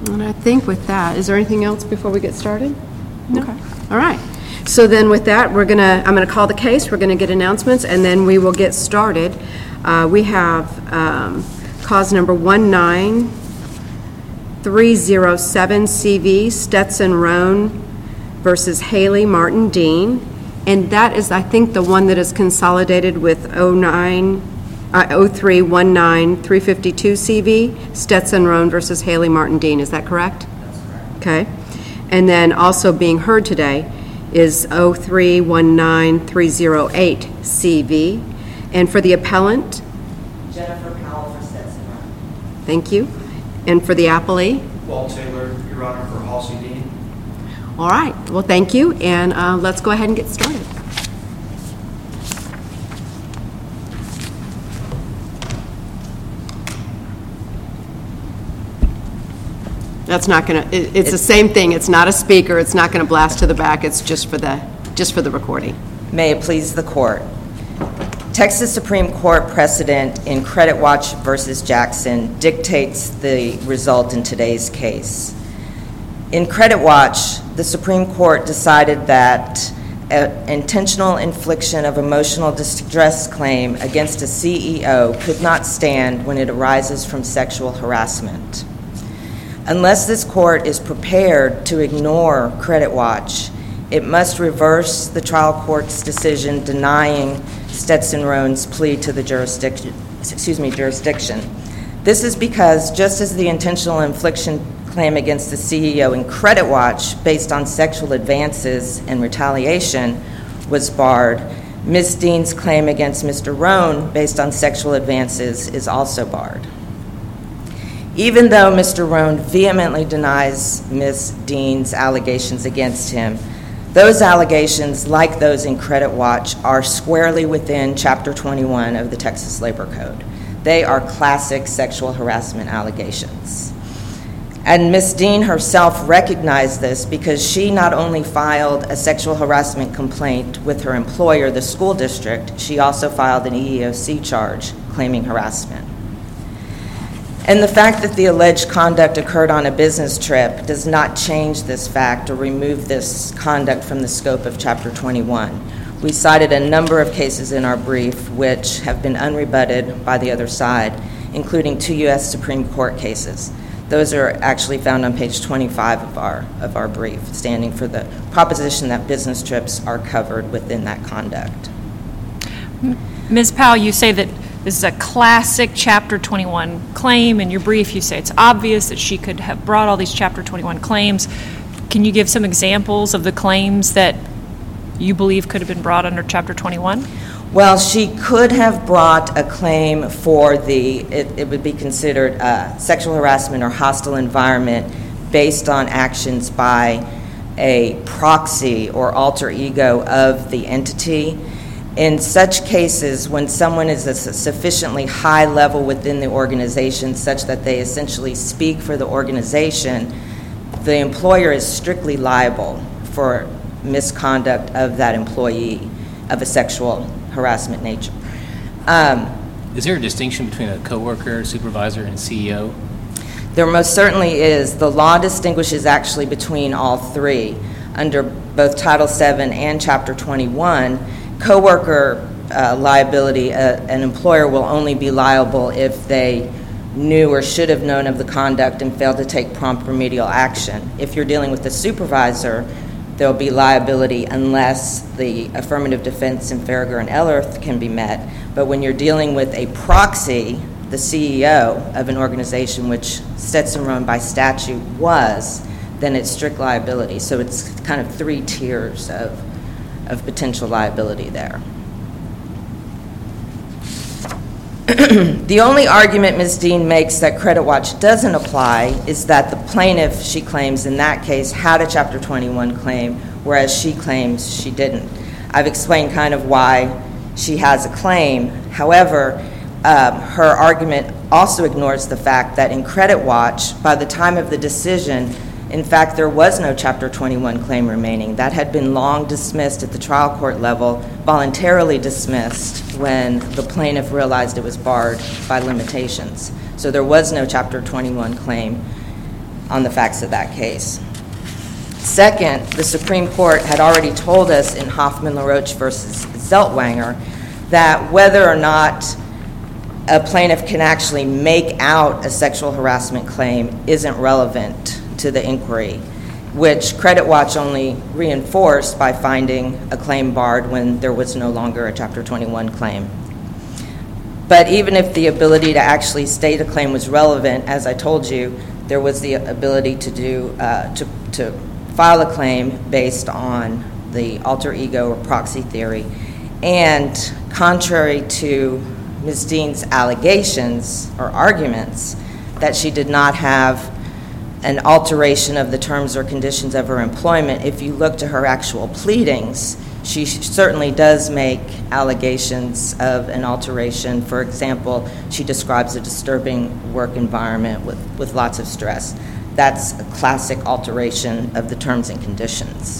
And I think with that, is there anything else before we get started? No? Okay. All right. So then with that, I'm going to call the case, we're going to get announcements, and then we will get started. We have cause number 19307 CV, Stetson Roan versus Haley Martin Dean. And that is, I think, the one that is consolidated with 0319352 CV, Stetson Roan versus Haley Martin Dean. Is that correct? That's correct. Okay. And then also being heard today is 0319308 CV. And for the appellant? Jennifer Powell for Stetson Roan. Thank you. And for the appellee? Walt Taylor, Your Honor, for Halsey Dean. All right. Well, thank you. And let's go ahead and get started. That's not going to, it's the same thing. It's not a speaker. It's not going to blast to the back. It's just for the recording. May it please the court. Texas Supreme Court precedent in Credit Watch versus Jackson dictates the result in today's case. In Credit Watch, the Supreme Court decided that an intentional infliction of emotional distress claim against a CEO could not stand when it arises from sexual harassment. Unless this court is prepared to ignore Credit Watch, it must reverse the trial court's decision denying Stetson Roan's plea to the jurisdiction. This is because just as the intentional infliction claim against the CEO in Credit Watch based on sexual advances and retaliation was barred, Ms. Dean's claim against Mr. Roan based on sexual advances is also barred. Even though Mr. Roan vehemently denies Ms. Dean's allegations against him, those allegations, like those in Credit Watch, are squarely within Chapter 21 of the Texas Labor Code. They are classic sexual harassment allegations. And Ms. Dean herself recognized this because she not only filed a sexual harassment complaint with her employer, the school district, she also filed an EEOC charge claiming harassment. And the fact that the alleged conduct occurred on a business trip does not change this fact or remove this conduct from the scope of Chapter 21. We cited a number of cases in our brief which have been unrebutted by the other side, including 2 U.S. Supreme Court cases. Those are actually found on page 25 of our brief, standing for the proposition that business trips are covered within that conduct. Ms. Powell, you say that this is a classic Chapter 21 claim. In your brief, you say it's obvious that she could have brought all these Chapter 21 claims. Can you give some examples of the claims that you believe could have been brought under Chapter 21? Well, she could have brought a claim for it would be considered sexual harassment or hostile environment based on actions by a proxy or alter ego of the entity. In such cases, when someone is at a sufficiently high level within the organization such that they essentially speak for the organization, the employer is strictly liable for misconduct of that employee of a sexual harassment nature. Is there a distinction between a coworker, supervisor, and CEO? There most certainly is. The law distinguishes actually between all three. Under both Title VII and Chapter 21, coworker liability, an employer will only be liable if they knew or should have known of the conduct and failed to take prompt remedial action. If you're dealing with a supervisor, there will be liability unless the affirmative defense in Farragher and Ellerth can be met. But when you're dealing with a proxy, the CEO of an organization, which Stetson Roan by statute was, then it's strict liability. So it's kind of 3 tiers of potential liability there. The only argument Ms. Dean makes that Credit Watch doesn't apply is that the plaintiff, she claims in that case, had a Chapter 21 claim, whereas she claims she didn't. I've explained kind of why she has a claim. However, her argument also ignores the fact that in Credit Watch, by the time of the decision, in fact, there was no Chapter 21 claim remaining. That had been long dismissed at the trial court level, voluntarily dismissed when the plaintiff realized it was barred by limitations. So there was no Chapter 21 claim on the facts of that case. Second, the Supreme Court had already told us in Hoffman-LaRoche versus Zeltwanger that whether or not a plaintiff can actually make out a sexual harassment claim isn't relevant to the inquiry, which Credit Watch only reinforced by finding a claim barred when there was no longer a Chapter 21 claim. But even if the ability to actually state a claim was relevant, as I told you, there was the ability to file a claim based on the alter ego or proxy theory. And contrary to Ms. Dean's allegations or arguments that she did not have an alteration of the terms or conditions of her employment, if you look to her actual pleadings, she certainly does make allegations of an alteration. For example, she describes a disturbing work environment with lots of stress. That's a classic alteration of the terms and conditions.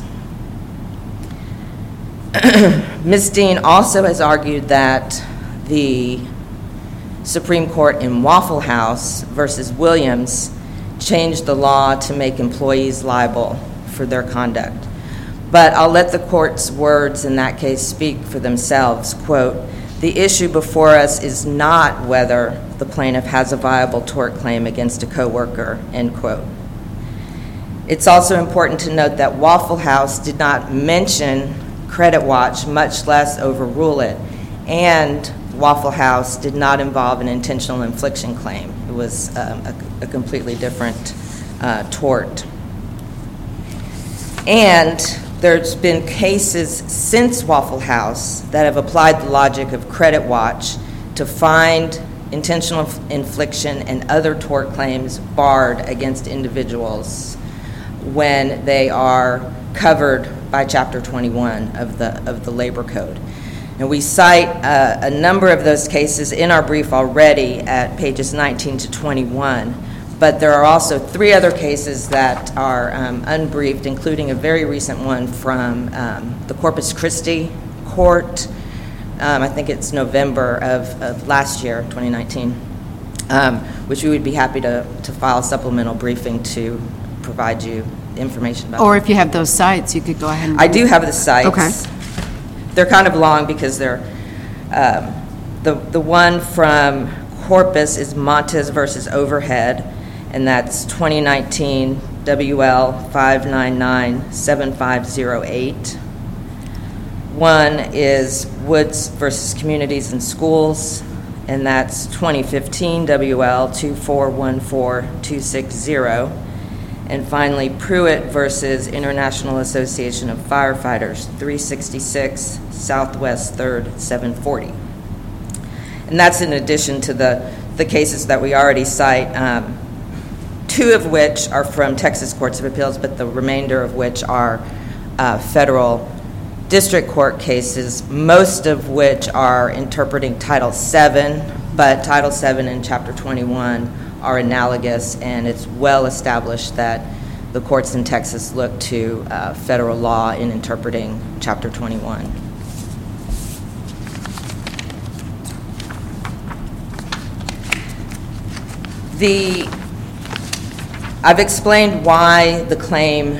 Ms. Dean also has argued that the Supreme Court in Waffle House versus Williams changed the law to make employees liable for their conduct. But I'll let the court's words in that case speak for themselves. Quote, "The issue before us is not whether the plaintiff has a viable tort claim against a coworker," end quote. It's also important to note that Waffle House did not mention Credit Watch, much less overrule it, and Waffle House did not involve an intentional infliction claim. It was a completely different tort. And there's been cases since Waffle House that have applied the logic of Credit Watch to find intentional infliction and other tort claims barred against individuals when they are covered by Chapter 21 of the Labor Code. And we cite a number of those cases in our brief already at pages 19 to 21, but there are also 3 other cases that are unbriefed, including a very recent one from the Corpus Christi Court. I think it's November of last year, 2019, which we would be happy to file a supplemental briefing to provide you information about. Or if you have those sites, you could go ahead and... I do have the sites. Okay. They're kind of long because they're, the one from Corpus is Montes versus Overhead, and that's 2019 WL 599-7508. One is Woods versus Communities and Schools, and that's 2015 WL 2414260. And finally, Pruitt versus International Association of Firefighters, 366 Southwest 3rd, 740. And that's in addition to the cases that we already cite, 2 of which are from Texas Courts of Appeals, but the remainder of which are federal district court cases, most of which are interpreting Title VII, but Title VII and Chapter 21 are analogous, and it's well established that the courts in Texas look to federal law in interpreting Chapter 21. I've explained why the claim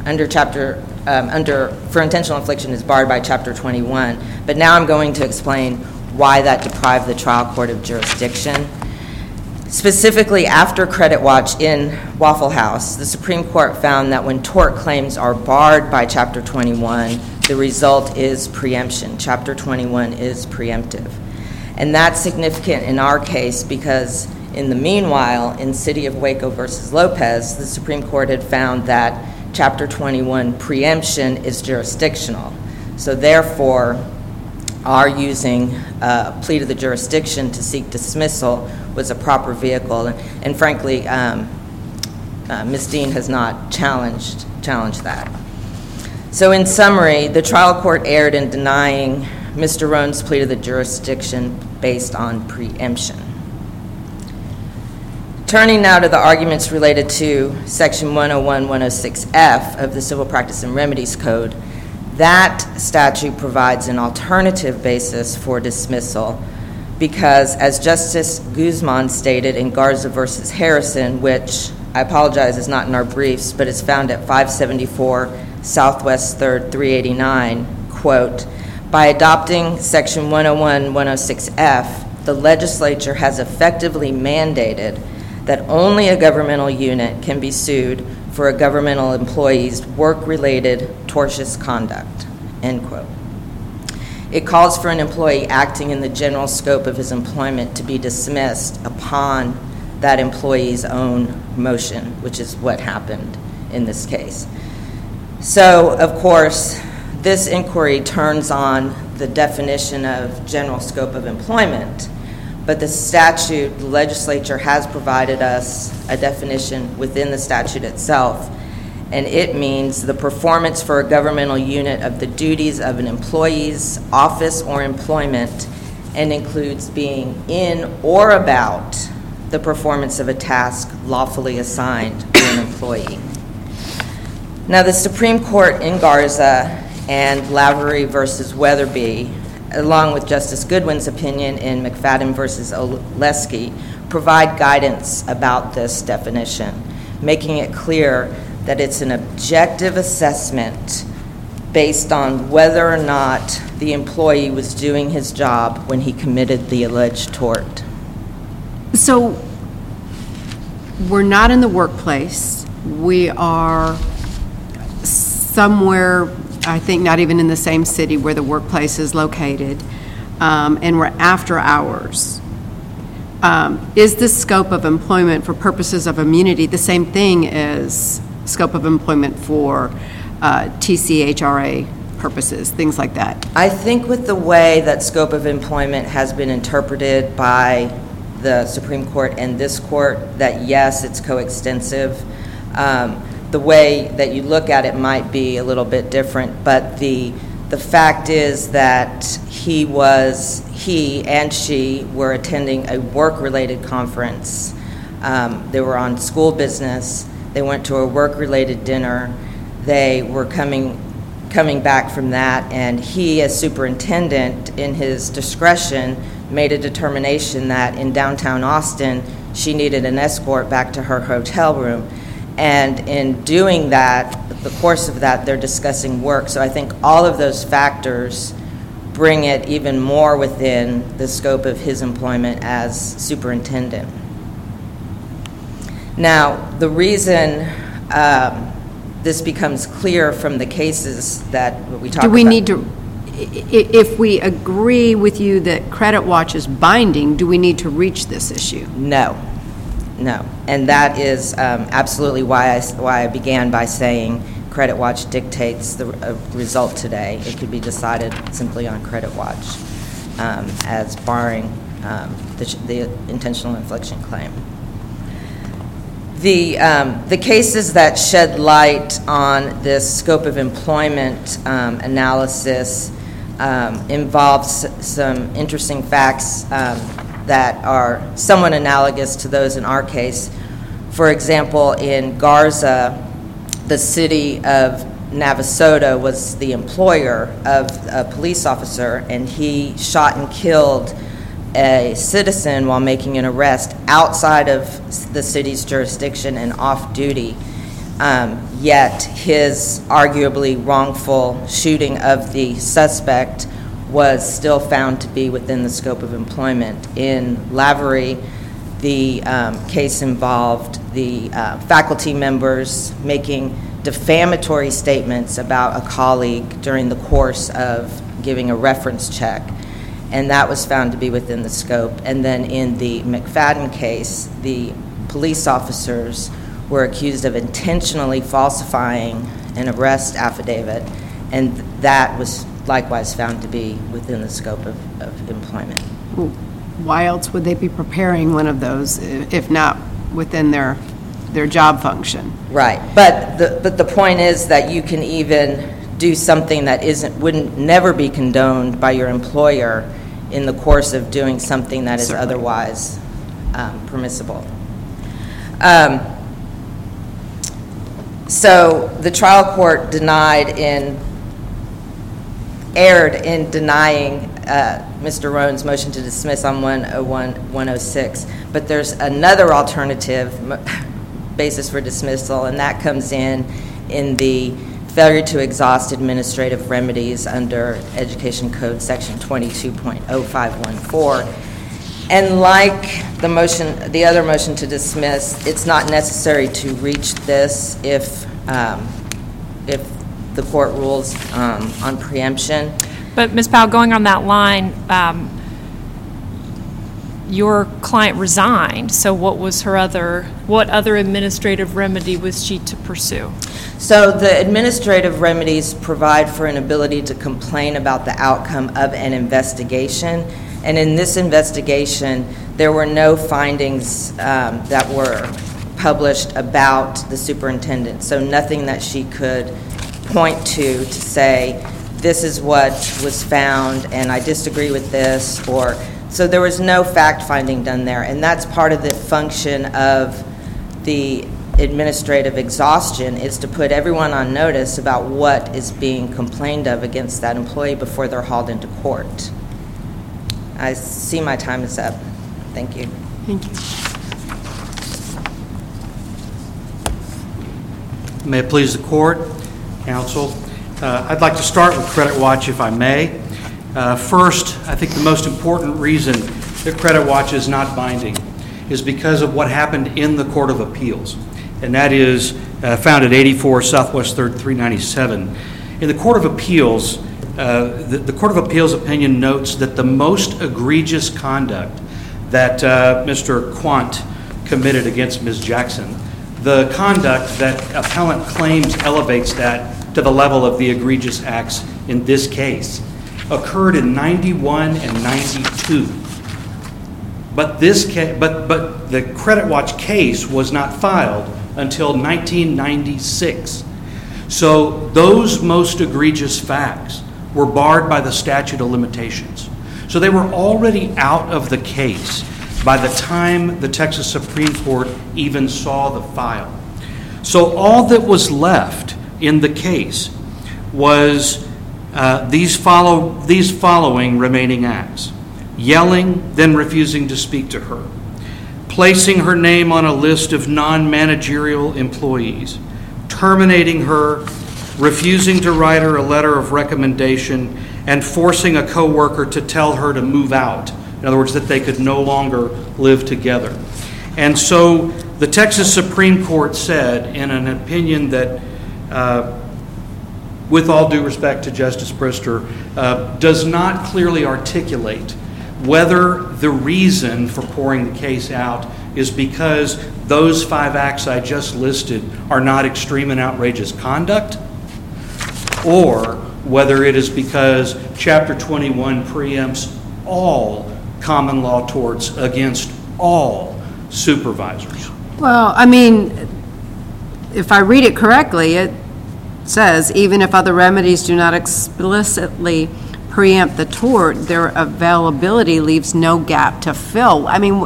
for intentional infliction is barred by Chapter 21, but now I'm going to explain why that deprived the trial court of jurisdiction. Specifically, after Credit Watch in Waffle House, the Supreme Court found that when tort claims are barred by Chapter 21, the result is preemption. Chapter 21 is preemptive. And that's significant in our case because in the meanwhile, in City of Waco versus Lopez, the Supreme Court had found that Chapter 21 preemption is jurisdictional. So therefore, our using a plea to the jurisdiction to seek dismissal was a proper vehicle. And frankly, Ms. Dean has not challenged that. So in summary, the trial court erred in denying Mr. Roan's plea to the jurisdiction based on preemption. Turning now to the arguments related to Section 101-106F of the Civil Practice and Remedies Code, that statute provides an alternative basis for dismissal because, as Justice Guzman stated in Garza versus Harrison, which I apologize, it's not in our briefs, but it's found at 574 Southwest 3rd, 389, quote, "By adopting Section 101-106F, the legislature has effectively mandated that only a governmental unit can be sued for a governmental employee's work-related tortious conduct," end quote. It calls for an employee acting in the general scope of his employment to be dismissed upon that employee's own motion, which is what happened in this case. So, of course, this inquiry turns on the definition of general scope of employment, but the statute, the legislature has provided us a definition within the statute itself, and it means the performance for a governmental unit of the duties of an employee's office or employment, and includes being in or about the performance of a task lawfully assigned to an employee. Now, the Supreme Court in Garza and Lavery versus Weatherby, along with Justice Goodwin's opinion in McFadden versus Oleski, provide guidance about this definition, making it clear that it's an objective assessment based on whether or not the employee was doing his job when he committed the alleged tort. So we're not in the workplace. We are somewhere, I think not even in the same city where the workplace is located, and we're after hours. Is the scope of employment for purposes of immunity the same thing as scope of employment for TCHRA purposes, things like that? I think with the way that scope of employment has been interpreted by the Supreme Court and this court, that yes, it's coextensive. The way that you look at it might be a little bit different, but the fact is that he and she were attending a work-related conference. They were on school business. They went to a work-related dinner. They were coming back from that, and he, as superintendent, in his discretion, made a determination that in downtown Austin, she needed an escort back to her hotel room. And in doing that, the course of that, they're discussing work. So I think all of those factors bring it even more within the scope of his employment as superintendent. Now, the reason this becomes clear from the cases that we talk about. Do we need to, if we agree with you that Credit Watch is binding, do we need to reach this issue? No. And that is absolutely why I began by saying Credit Watch dictates the result today. It could be decided simply on Credit Watch as barring the intentional infliction claim. The cases that shed light on this scope of employment analysis involve some interesting facts that are somewhat analogous to those in our case. For example, in Garza, the city of Navasota was the employer of a police officer, and he shot and killed a citizen while making an arrest outside of the city's jurisdiction and off duty. Yet his arguably wrongful shooting of the suspect was still found to be within the scope of employment. In Lavery, the case involved the faculty members making defamatory statements about a colleague during the course of giving a reference check, and that was found to be within the scope. And then in the McFadden case, the police officers were accused of intentionally falsifying an arrest affidavit, and that was likewise found to be within the scope of employment. Why else would they be preparing one of those if not within their job function? Right, but the point is that you can even do something that wouldn't never be condoned by your employer in the course of doing something that is Certainly. otherwise permissible. So the trial court erred in denying Mr. Roan's motion to dismiss on 101-106, but there's another alternative basis for dismissal, and that comes in the failure to exhaust administrative remedies under Education Code Section 22.0514. And like the other motion to dismiss, it's not necessary to reach this if the court rules on preemption. But Ms. Powell, going on that line, your client resigned, so what other administrative remedy was she to pursue? So the administrative remedies provide for an ability to complain about the outcome of an investigation. And in this investigation, there were no findings that were published about the superintendent. So nothing that she could point to say, this is what was found and I disagree with this, so there was no fact-finding done there. And that's part of the function of the administrative exhaustion, is to put everyone on notice about what is being complained of against that employee before they're hauled into court. I see my time is up. Thank you. Thank you. May it please the court, counsel. I'd like to start with Credit Watch, if I may. First, I think the most important reason that Credit Watch is not binding is because of what happened in the Court of Appeals, and that is found at 84 Southwest 3rd 397. In the Court of Appeals, the Court of Appeals opinion notes that the most egregious conduct that Mr. Quant committed against Ms. Jackson, the conduct that appellant claims elevates that to the level of the egregious acts in this case, occurred in 91 and 92. But the Credit Watch case was not filed until 1996. So those most egregious facts were barred by the statute of limitations. So they were already out of the case by the time the Texas Supreme Court even saw the file. So all that was left in the case was these following remaining acts: yelling, then refusing to speak to her; placing her name on a list of non-managerial employees; terminating her; refusing to write her a letter of recommendation; and forcing a coworker to tell her to move out. In other words, that they could no longer live together. And so the Texas Supreme Court said, in an opinion that, with all due respect to Justice Brister, does not clearly articulate whether the reason for pouring the case out is because those 5 acts I just listed are not extreme and outrageous conduct, or whether it is because Chapter 21 preempts all common law torts against all supervisors. Well, I mean, if I read it correctly, it says, even if other remedies do not explicitly preempt the tort, their availability leaves no gap to fill. I mean,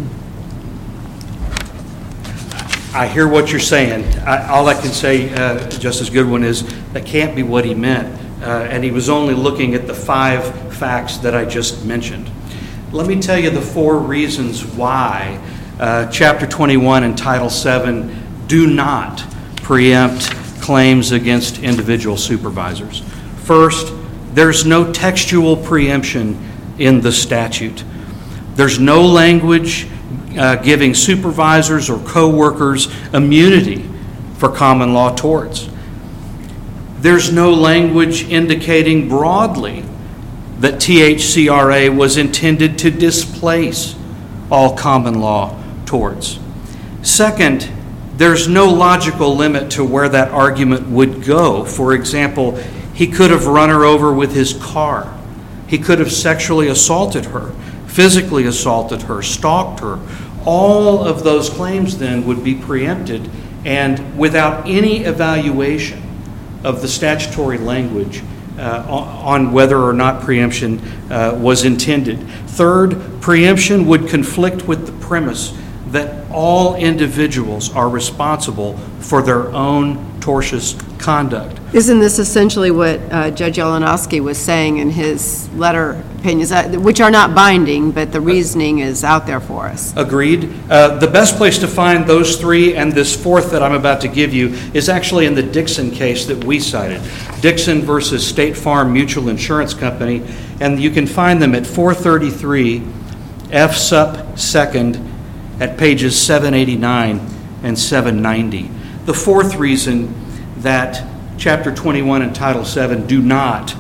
I hear what you're saying. All I can say, Justice Goodwin, is that can't be what he meant. And he was only looking at the 5 facts that I just mentioned. Let me tell you the 4 reasons why Chapter 21 and Title 7 do not preempt claims against individual supervisors. First, there's no textual preemption in the statute. There's no language giving supervisors or co-workers immunity for common law torts. There's no language indicating broadly that THCRA was intended to displace all common law torts. Second, there's no logical limit to where that argument would go. For example, he could have run her over with his car. He could have sexually assaulted her, physically assaulted her, stalked her. All of those claims then would be preempted, and without any evaluation of the statutory language on whether or not preemption was intended. Third, preemption would conflict with the premise that all individuals are responsible for their own tortious conduct. isn't this essentially what Judge Yalanowski was saying in his letter opinions, which are not binding, but the reasoning is out there for us. Agreed. The best place to find those three and this fourth that I'm about to give you is actually in the Dixon case that we cited. Dixon versus State Farm Mutual Insurance Company, and you can find them at 433 F Sup 2nd at pages 789 and 790. The fourth reason that Chapter 21 and Title VII do not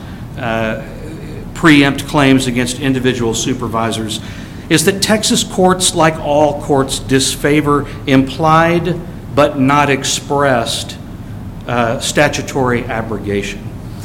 preempt claims against individual supervisors is that Texas courts, like all courts, disfavor implied but not expressed statutory abrogation.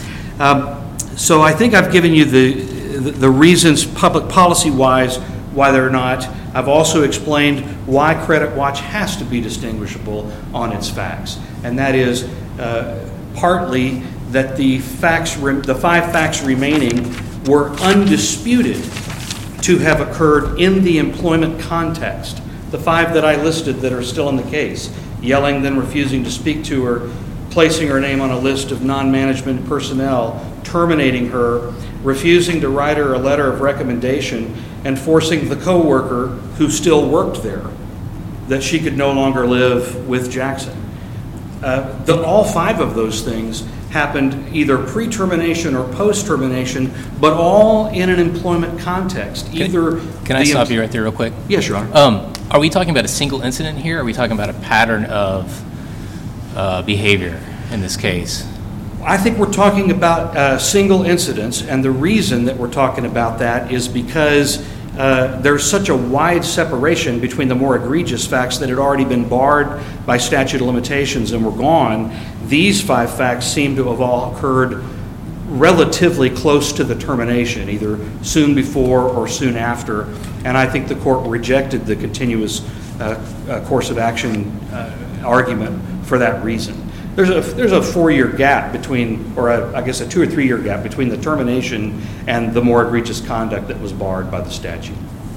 So I think I've given you the reasons public policy-wise why they're not. I've also explained why Credit Watch has to be distinguishable on its facts, and that is partly that the five facts remaining were undisputed to have occurred in the employment context. The five that I listed that are still in the case: yelling, then refusing to speak to her, placing her name on a list of non-management personnel, terminating her, refusing to write her a letter of recommendation, and forcing the coworker who still worked there that she could no longer live with Jackson. All five of those things happened either pre-termination or post-termination, but all in an employment context. Can I stop you right there real quick? Yes, Your Honor. Are we talking about a single incident here, or are we talking about a pattern of behavior in this case? I think we're talking about single incidents, and the reason that we're talking about that is because there's such a wide separation between the more egregious facts that had already been barred by statute of limitations and were gone. These five facts seem to have all occurred relatively close to the termination, either soon before or soon after, and I think the court rejected the continuous course of action argument for that reason. There's a 4-year gap between, or I guess a 2 or 3 year gap between the termination and the more egregious conduct that was barred by the statute.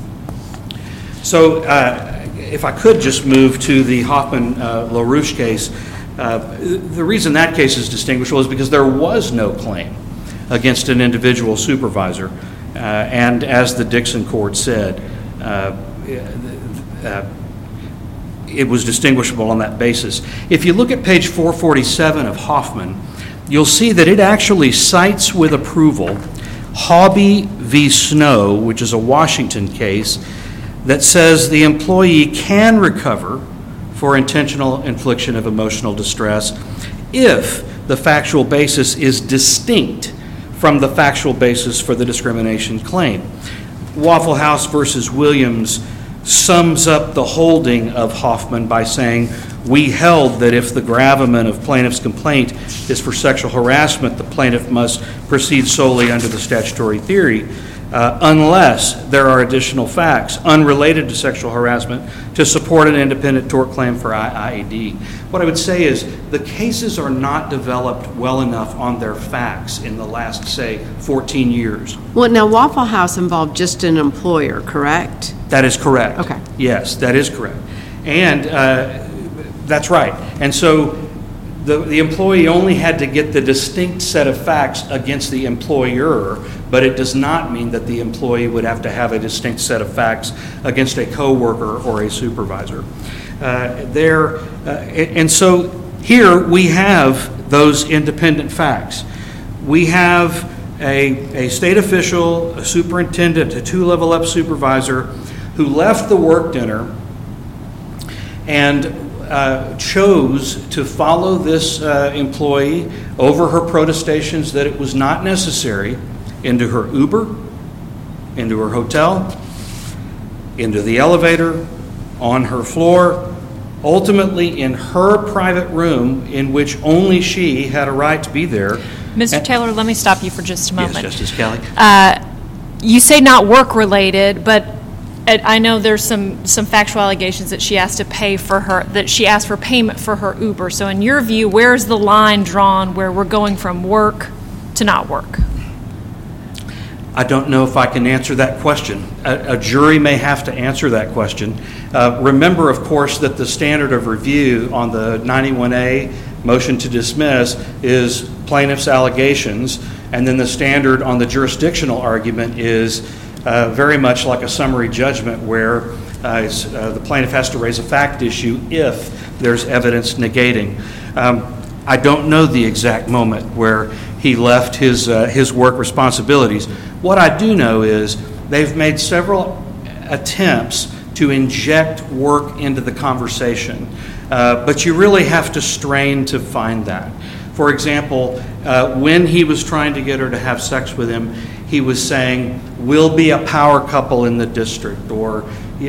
So if I could just move to the Hoffman-LaRouche case, the reason that case is distinguishable is because there was no claim against an individual supervisor, and as the Dixon court said, it was distinguishable on that basis. If you look at page 447 of Hoffman, you'll see that it actually cites with approval Hobby v. Snow, which is a Washington case, that says the employee can recover for intentional infliction of emotional distress if the factual basis is distinct from the factual basis for the discrimination claim. Waffle House versus Williams sums up the holding of Hoffman by saying, we held that if the gravamen of plaintiff's complaint is for sexual harassment, the plaintiff must proceed solely under the statutory theory, unless there are additional facts unrelated to sexual harassment to support an independent tort claim for IAD. What I would say is the cases are not developed well enough on their facts in the last, say, 14 years. Well, now Waffle House involved just an employer, correct? That is correct. Okay. Yes, that is correct. And that's right. And so the employee only had to get the distinct set of facts against the employer, but it does not mean that the employee would have to have a distinct set of facts against a coworker or a supervisor. And so here we have those independent facts. We have a state official, a superintendent, a 2-level up supervisor who left the work dinner and chose to follow this employee over her protestations that it was not necessary into her Uber, into her hotel, into the elevator, on her floor, ultimately in her private room in which only she had a right to be there. Mr. Taylor, let me stop you for just a moment. Yes, Justice Kelly. You say not work-related, but I know there's some factual allegations that she asked for payment for her Uber. So in your view, where's the line drawn where we're going from work to not work? I don't know if I can answer that question. A jury may have to answer that question. Remember, of course, that the standard of review on the 91A motion to dismiss is plaintiff's allegations And then the standard on the jurisdictional argument is very much like a summary judgment where the plaintiff has to raise a fact issue if there's evidence negating. I don't know the exact moment where he left his work responsibilities. What I do know is they've made several attempts to inject work into the conversation, but you really have to strain to find that. For example, when he was trying to get her to have sex with him, he was saying, "We'll be a power couple in the district," or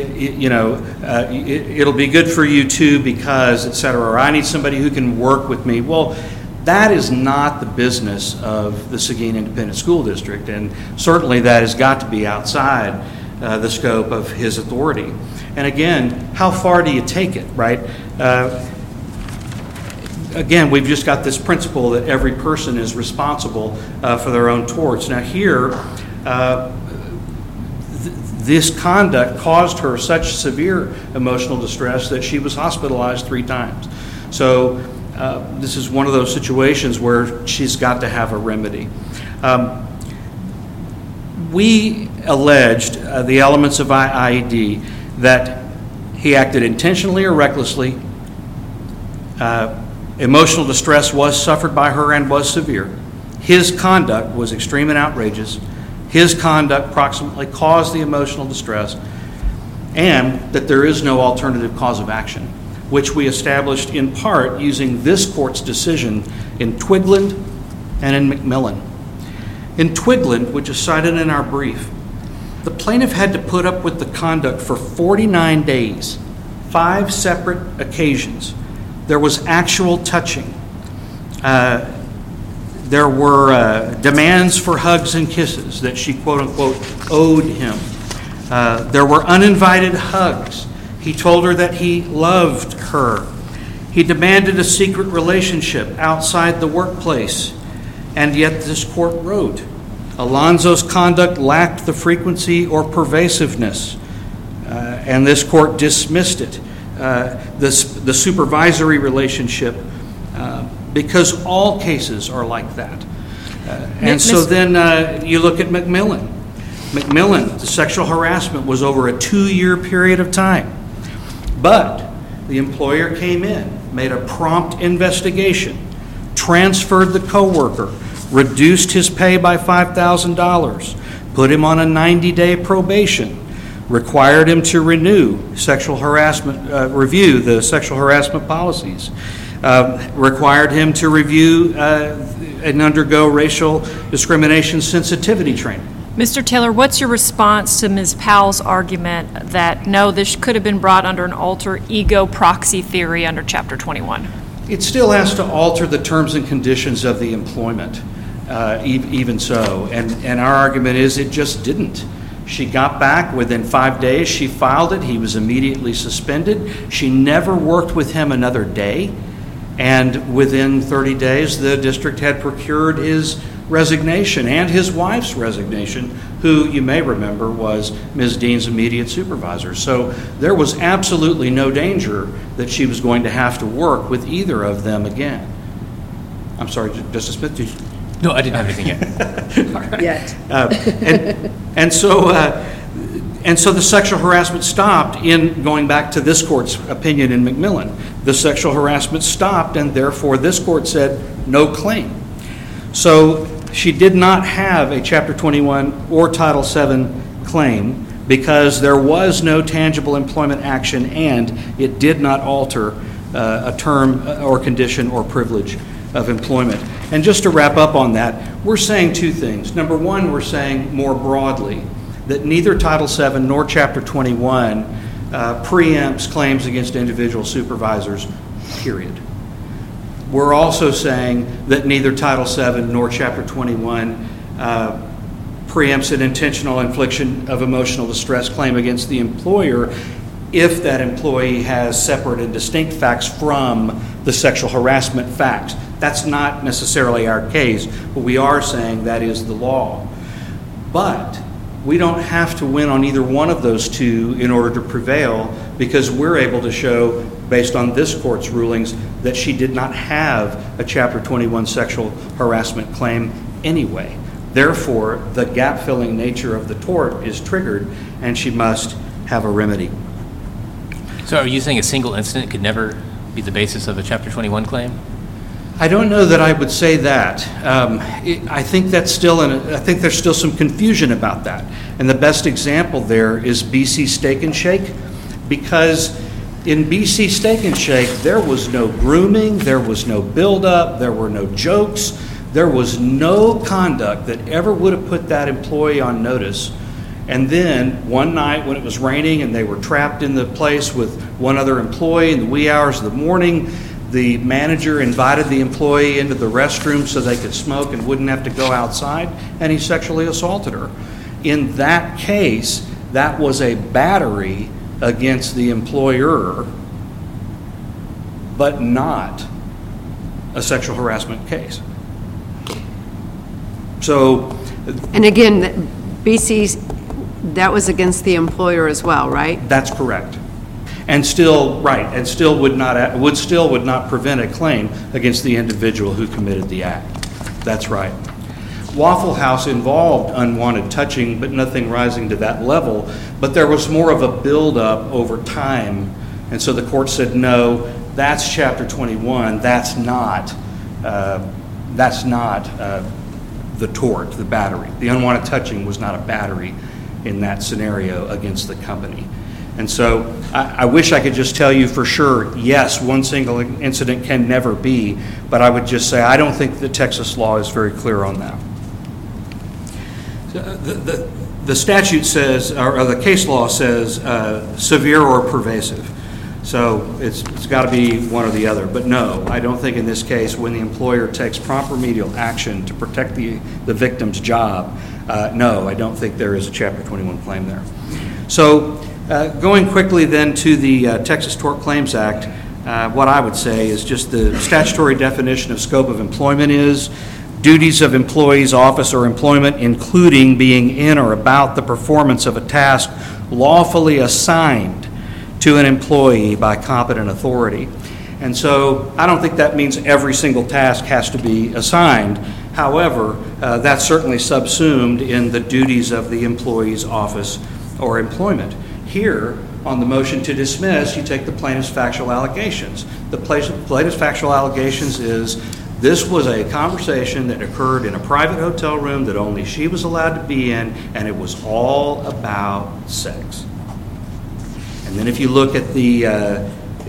it'll be good for you too because, et cetera, or I need somebody who can work with me. Well, that is not the business of the Seguin Independent School District, and certainly that has got to be outside the scope of his authority. And again, how far do you take it, right? Again, we've just got this principle that every person is responsible for their own torts. Now here, this conduct caused her such severe emotional distress that she was hospitalized 3 times. So this is one of those situations where she's got to have a remedy. We alleged the elements of IIED that he acted intentionally or recklessly. Emotional distress was suffered by her and was severe. His conduct was extreme and outrageous. His conduct proximately caused the emotional distress, and that there is no alternative cause of action, which we established in part using this court's decision in Twigland and in McMillan. In Twigland, which is cited in our brief, the plaintiff had to put up with the conduct for 49 days, 5 separate occasions. There was actual touching. There were demands for hugs and kisses that she, quote unquote, owed him. There were uninvited hugs. He told her that he loved her. He demanded a secret relationship outside the workplace. And yet this court wrote, Alonzo's conduct lacked the frequency or pervasiveness. And this court dismissed it. The supervisory relationship, because all cases are like that. And so then you look at McMillan. McMillan, the sexual harassment was over a 2-year period of time. But the employer came in, made a prompt investigation, transferred the coworker, reduced his pay by $5,000, put him on a 90-day probation, required him to review the sexual harassment policies, required him to review and undergo racial discrimination sensitivity training. Mr. Taylor, what's your response to Ms. Powell's argument that, no, this could have been brought under an alter ego proxy theory under Chapter 21? It still has to alter the terms and conditions of the employment, even so. And our argument is it just didn't. She got back within 5 days. She filed it. He was immediately suspended. She never worked with him another day. And within 30 days, the district had procured his resignation and his wife's resignation, who you may remember was Ms. Dean's immediate supervisor. So there was absolutely no danger that she was going to have to work with either of them again. I'm sorry, Justice Smith, did you? No, I didn't have anything yet. And so the sexual harassment stopped in going back to this court's opinion in McMillan. The sexual harassment stopped, and therefore this court said no claim. So she did not have a Chapter 21 or Title VII claim because there was no tangible employment action and it did not alter a term or condition or privilege of employment. And just to wrap up on that, we're saying 2 things. Number one, we're saying more broadly that neither Title VII nor Chapter 21 preempts claims against individual supervisors, period. We're also saying that neither Title VII nor Chapter 21 preempts an intentional infliction of emotional distress claim against the employer if that employee has separate and distinct facts from the sexual harassment facts. That's not necessarily our case, but we are saying that is the law. But we don't have to win on either one of those 2 in order to prevail, because we're able to show, based on this court's rulings, that she did not have a Chapter 21 sexual harassment claim anyway. Therefore, the gap-filling nature of the tort is triggered, and she must have a remedy. So are you saying a single incident could never be the basis of a Chapter 21 claim? I don't know that I would say that. I think there's still some confusion about that. And the best example there is BC Steak and Shake, because in BC Steak and Shake, there was no grooming, there was no build-up, there were no jokes, there was no conduct that ever would have put that employee on notice. And then one night when it was raining and they were trapped in the place with one other employee in the wee hours of the morning, the manager invited the employee into the restroom so they could smoke and wouldn't have to go outside, and he sexually assaulted her. In that case, that was a battery against the employer, but not a sexual harassment case. So, And again, BC's, that was against the employer as well, right? that's correct. And still, right, and still would not prevent a claim against the individual who committed the act. That's right. Waffle House involved unwanted touching, but nothing rising to that level. But there was more of a build-up over time, and so the court said, no, that's Chapter 21. That's not the tort, the battery. The unwanted touching was not a battery in that scenario against the company. And so I wish I could just tell you for sure, yes, one single incident can never be, but I would just say I don't think the Texas law is very clear on that. The statute says, or the case law says, severe or pervasive. So it's got to be one or the other. But no, I don't think in this case when the employer takes prompt remedial action to protect the victim's job, no, I don't think there is a Chapter 21 claim there. So going quickly then to the Texas Tort Claims Act, what I would say is just the statutory definition of scope of employment is duties of employee's office or employment, including being in or about the performance of a task lawfully assigned to an employee by competent authority. And so I don't think that means every single task has to be assigned. However, that's certainly subsumed in the duties of the employee's office or employment. Here, on the motion to dismiss, you take the plaintiff's factual allegations. The plaintiff's factual allegations is this was a conversation that occurred in a private hotel room that only she was allowed to be in, and it was all about sex. And then if you look at the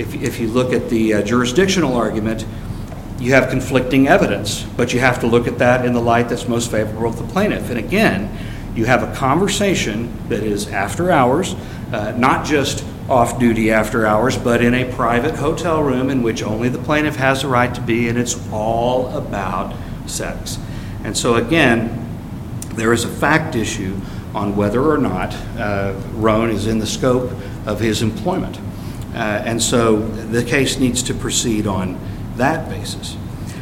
jurisdictional argument, you have conflicting evidence, but you have to look at that in the light that's most favorable to the plaintiff. And again, you have a conversation that is after hours, not just off-duty after hours, but in a private hotel room in which only the plaintiff has the right to be, and it's all about sex. And so again, there is a fact issue on whether or not Roan is in the scope of his employment. And so the case needs to proceed on that basis.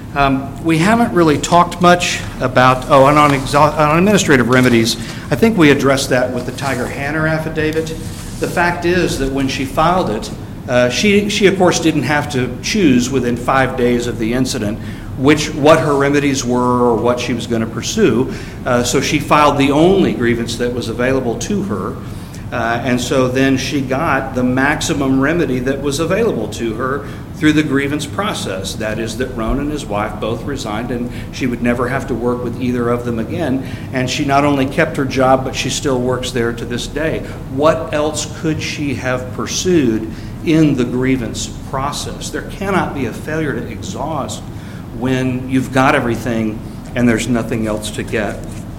We haven't really talked much about, on administrative remedies, I think we addressed that with the Tiger Hanner affidavit. The fact is that when she filed it, she of course didn't have to choose within 5 days of the incident what her remedies were or what she was going to pursue. So she filed the only grievance that was available to her. And so then she got the maximum remedy that was available to her through the grievance process. That is that Roan and his wife both resigned, and she would never have to work with either of them again. And she not only kept her job, but she still works there to this day. What else could she have pursued in the grievance process? There cannot be a failure to exhaust when you've got everything and there's nothing else to get.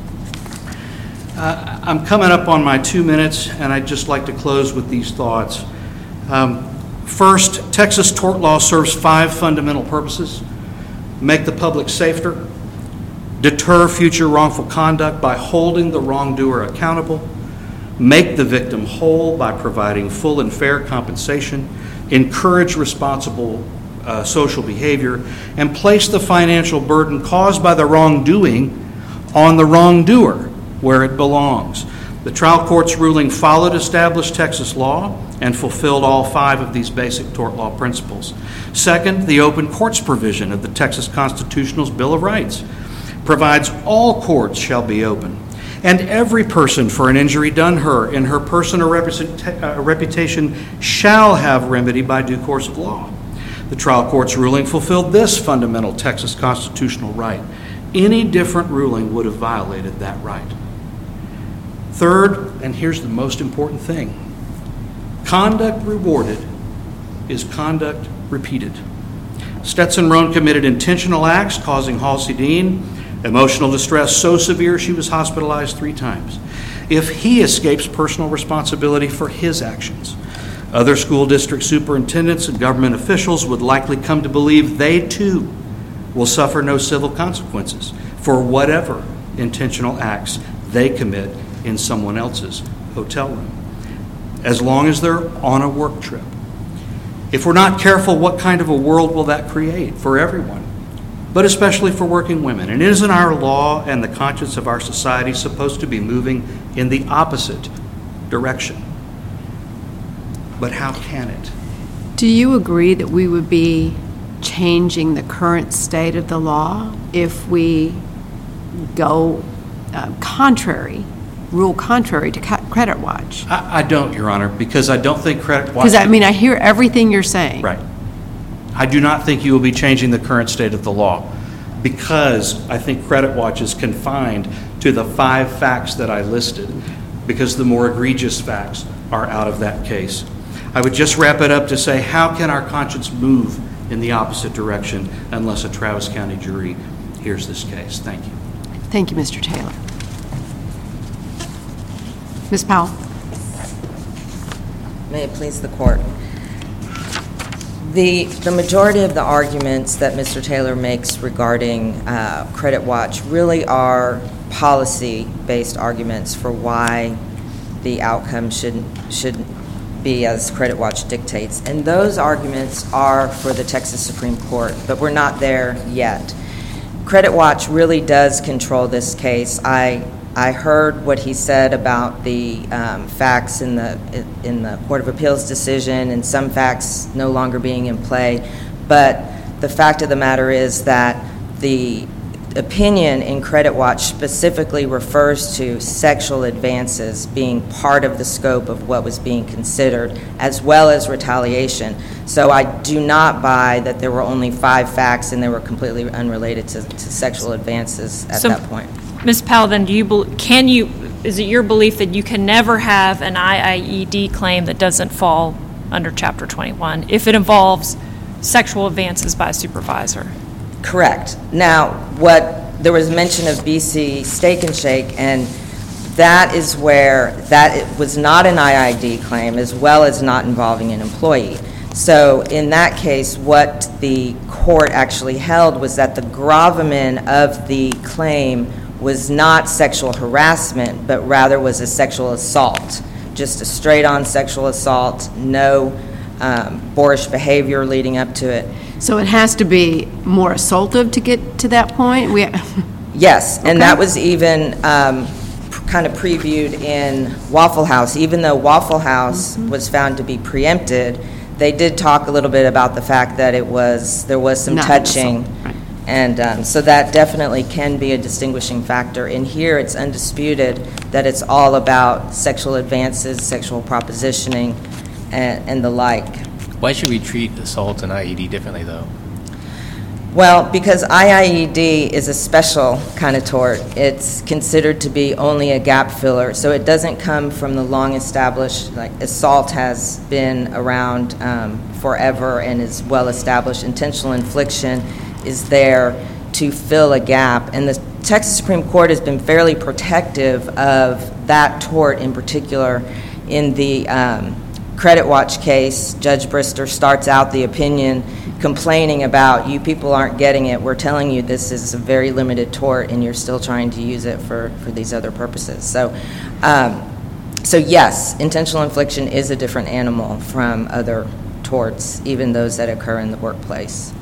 I'm coming up on my 2 minutes, and I'd just like to close with these thoughts. First, Texas tort law serves 5 fundamental purposes: make the public safer, deter future wrongful conduct by holding the wrongdoer accountable, make the victim whole by providing full and fair compensation, encourage responsible social behavior, and place the financial burden caused by the wrongdoing on the wrongdoer where it belongs. The trial court's ruling followed established Texas law and fulfilled all 5 of these basic tort law principles. Second, the open courts provision of the Texas Constitutional's Bill of Rights provides all courts shall be open, and every person for an injury done her in her person or reputation shall have remedy by due course of law. The trial court's ruling fulfilled this fundamental Texas constitutional right. Any different ruling would have violated that right. Third, and here's the most important thing, conduct rewarded is conduct repeated. Stetson Roan committed intentional acts causing Halsey Dean emotional distress so severe she was hospitalized 3 times. If he escapes personal responsibility for his actions, other school district superintendents and government officials would likely come to believe they too will suffer no civil consequences for whatever intentional acts they commit in someone else's hotel room, as long as they're on a work trip. If we're not careful, what kind of a world will that create for everyone, but especially for working women? And isn't our law and the conscience of our society supposed to be moving in the opposite direction? But how can it? Do you agree that we would be changing the current state of the law if we go rule contrary to Credit Watch? I don't, Your Honor, because I don't think Credit Watch... Because, I hear everything you're saying. Right. I do not think you will be changing the current state of the law, because I think Credit Watch is confined to the 5 facts that I listed, because the more egregious facts are out of that case. I would just wrap it up to say, how can our conscience move in the opposite direction unless a Travis County jury hears this case? Thank you. Thank you, Mr. Taylor. Ms. Powell. May it please the court. The majority of the arguments that Mr. Taylor makes regarding Credit Watch really are policy-based arguments for why the outcome should be as Credit Watch dictates. And those arguments are for the Texas Supreme Court, but we're not there yet. Credit Watch really does control this case. I heard what he said about the facts in the Court of Appeals decision and some facts no longer being in play, but the fact of the matter is that the opinion in Credit Watch specifically refers to sexual advances being part of the scope of what was being considered, as well as retaliation. So I do not buy that there were only 5 facts and they were completely unrelated to sexual advances at that point. Ms. Powell, then, is it your belief that you can never have an IIED claim that doesn't fall under Chapter 21 if it involves sexual advances by a supervisor? Correct. Now, there was mention of BC Steak and Shake, and that is where it was not an IIED claim, as well as not involving an employee. So in that case, what the court actually held was that the gravamen of the claim was not sexual harassment, but rather was a sexual assault, just a straight-on sexual assault, no boorish behavior leading up to it. So it has to be more assaultive to get to that point? Yes, and Okay. that was even kind of previewed in Waffle House. Even though Waffle House was found to be preempted, they did talk a little bit about the fact that there was some Not touching. assault, right. And so that definitely can be a distinguishing factor. In here, it's undisputed that it's all about sexual advances, sexual propositioning, and the like. Why should we treat assault and IED differently, though? Well, because IIED is a special kind of tort. It's considered to be only a gap filler, so it doesn't come from the long-established, like assault has been around forever and is well-established. Intentional infliction is there to fill a gap, and the Texas Supreme Court has been fairly protective of that tort in particular. In the Credit Watch case, Judge Brister starts out the opinion complaining about, you people aren't getting it, we're telling you this is a very limited tort and you're still trying to use it for these other purposes. So yes, intentional infliction is a different animal from other torts, even those that occur in the workplace.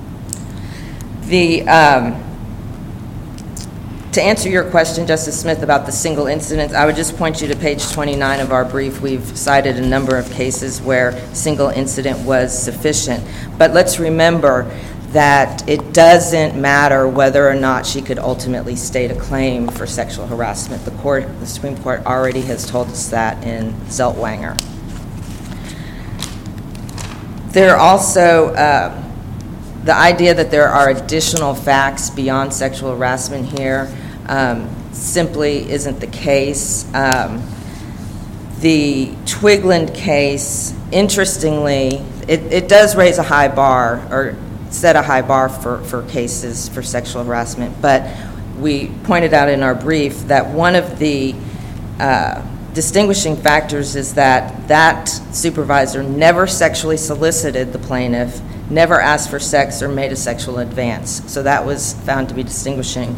To answer your question, Justice Smith, about the single incident, I would just point you to page 29 of our brief. We've cited a number of cases where single incident was sufficient. But let's remember that it doesn't matter whether or not she could ultimately state a claim for sexual harassment. The Supreme Court already has told us that in Zeltwanger. There are also the idea that there are additional facts beyond sexual harassment here simply isn't the case. The Twigland case, interestingly, it does raise a high bar, or set a high bar for cases for sexual harassment, but we pointed out in our brief that one of the distinguishing factors is that that supervisor never sexually solicited the plaintiff, never asked for sex or made a sexual advance. So that was found to be distinguishing.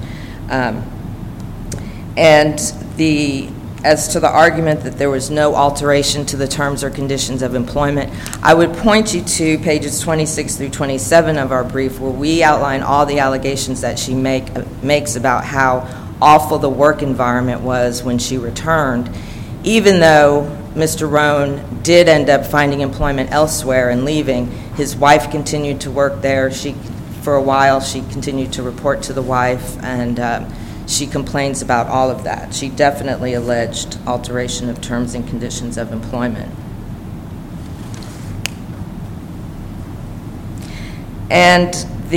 And as to the argument that there was no alteration to the terms or conditions of employment, I would point you to pages 26 through 27 of our brief, where we outline all the allegations that she makes about how awful the work environment was when she returned. Even though Mr. Rohn did end up finding employment elsewhere and leaving, his wife continued to work there. For a while, she continued to report to the wife, and she complains about all of that. She definitely alleged alteration of terms and conditions of employment. And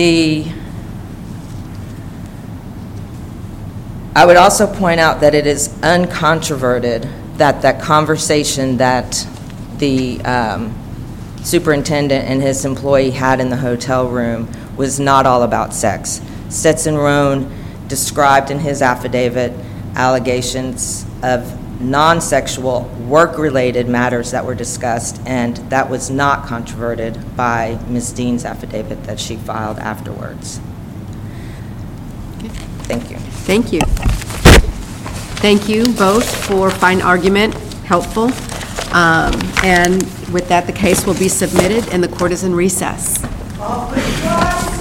I would also point out that it is uncontroverted that that conversation that the superintendent and his employee had in the hotel room was not all about sex. Stetson Rohn described in his affidavit allegations of non-sexual work-related matters that were discussed, and that was not controverted by Ms. Dean's affidavit that she filed afterwards. Thank you. Thank you. Thank you both for fine argument, helpful. And with that, the case will be submitted and the court is in recess.